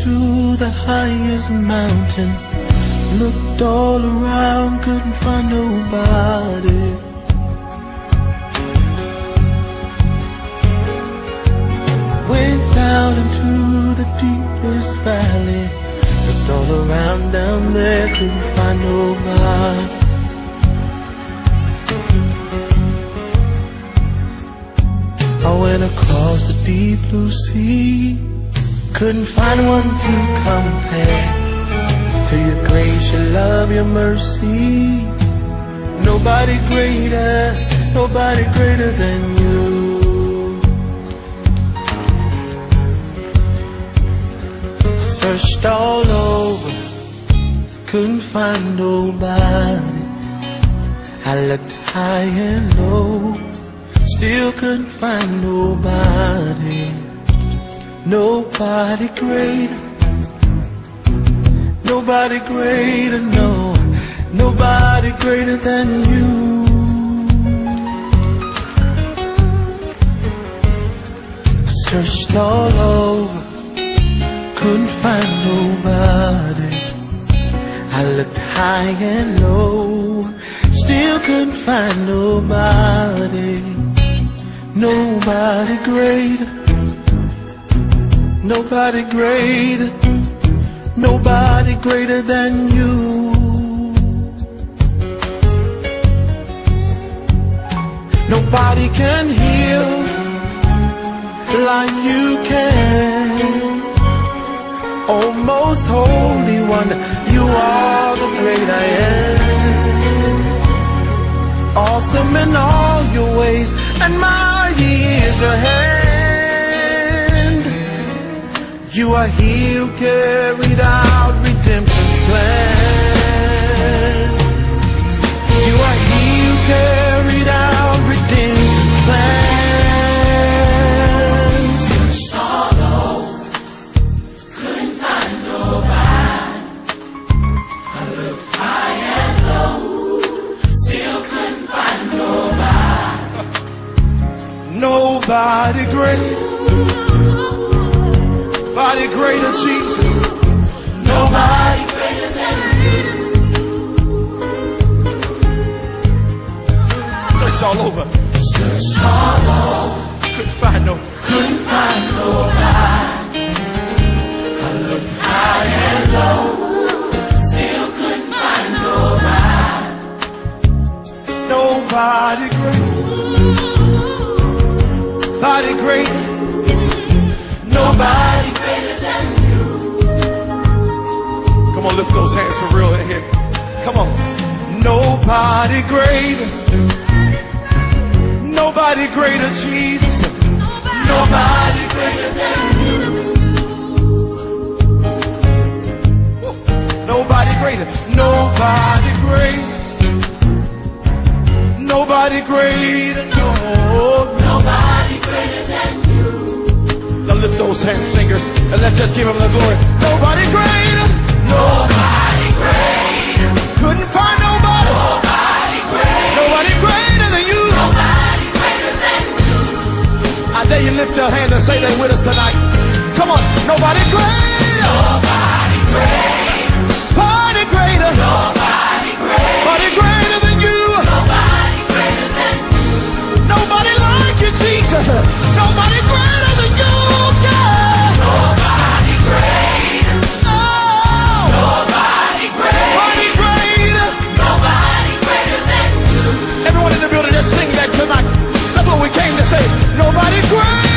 to the highest mountain, looked all around, couldn't find nobody. Went down into the deepest valley, looked all around down there, couldn't find nobody. I went across the deep blue sea, couldn't find one to compare to your grace, your love, your mercy. Nobody greater than you. Searched all over, couldn't find nobody. I looked high and low, still couldn't find nobody. Nobody greater, nobody greater, no, nobody greater than you. I searched all over, couldn't find nobody. I looked high and low, still couldn't find nobody. Nobody greater, nobody greater, nobody greater than you. Nobody can heal like you can. Oh, most holy one, you are the great I am. Awesome in all your ways, and mighty is your hand. You are he who carried out redemption's plan. You are he who carried out redemption's plan. Searched all over, couldn't find nobody. I looked high and low, still couldn't find nobody. Nobody great, nobody greater, Jesus. Nobody greater than you. Searched all over, searched all over, couldn't find nobody. I looked high and low, still couldn't find nobody. Nobody great, nobody great, nobody greater than you. Come on, lift those hands for real in here. Come on. Nobody greater, nobody greater, Jesus. Nobody greater than you. Nobody greater, nobody greater, nobody greater, no. Nobody greater than you. Now lift those hands, singers, and let's just give him the glory. Nobody greater, nobody greater, couldn't find nobody. Nobody greater, nobody greater than you. Nobody greater than you. I dare you lift your hands and say that with us tonight. Come on, nobody greater, nobody greater, nobody greater, nobody greater, nobody greater than you. Nobody greater than you. Nobody like you, Jesus. Nobody greater than you, God. Nobody greater. Oh. Nobody greater. Nobody greater. Nobody greater than you. Everyone in the building, just sing that tonight. That's what we came to say. Nobody greater.